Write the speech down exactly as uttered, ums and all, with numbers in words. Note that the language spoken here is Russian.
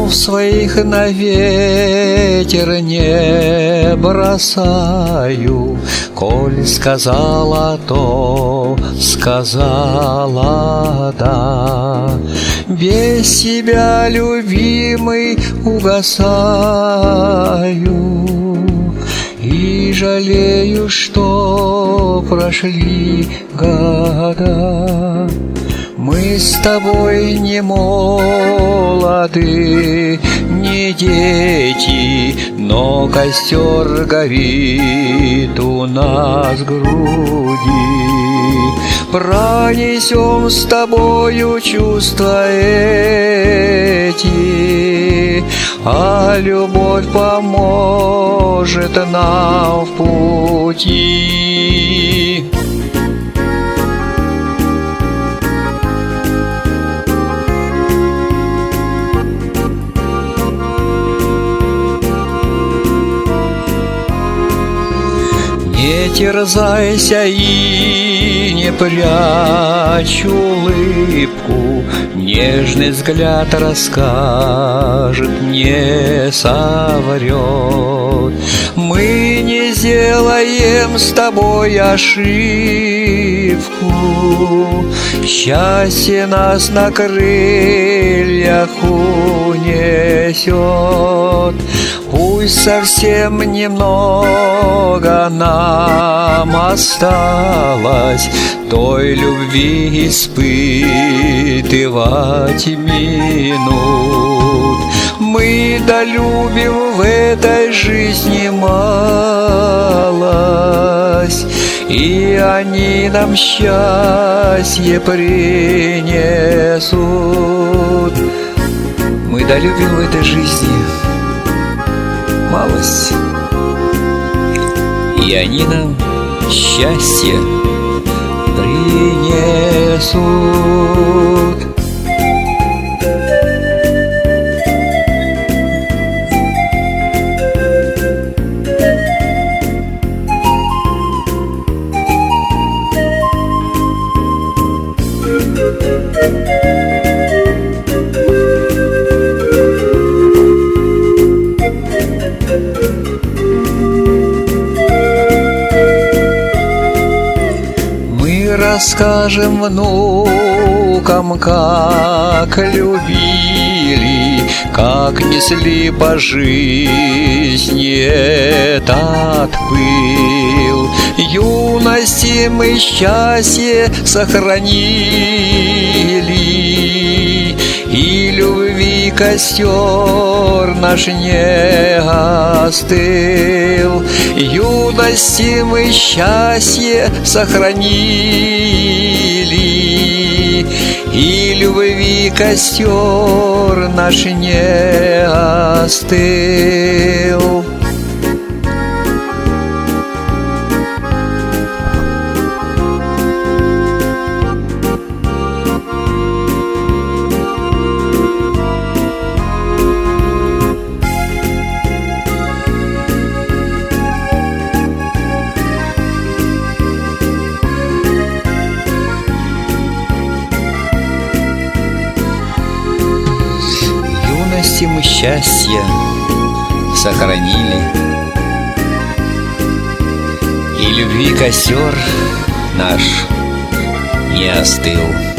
слов своих на ветер не бросаю. Коль сказала то, сказала да. Без тебя, любимый, угасаю и жалею, что прошли года. Мы с тобой не молоды, не дети, но костер горит у нас в груди. Пронесем с тобою чувства эти, а любовь поможет нам в пути. Не терзайся и не прячь улыбку, нежный взгляд расскажет, не соврет. Мы не сделаем с тобой ошибку, счастье нас на крыльях унесет. Пусть совсем немного нам осталось той любви испытывать минут. Мы долюбим в этой жизни малость, и они нам счастье принесут. Мы долюбим в этой жизни малость, и они нам счастье принесут. Расскажем внукам, как любили, как несли по жизни этот пыл. Юности мы счастье сохранили, и любви костер наш не остыл. Юности мы счастье сохранили, и любви костер наш не остыл. Мы счастье сохранили, и любви костер наш не остыл.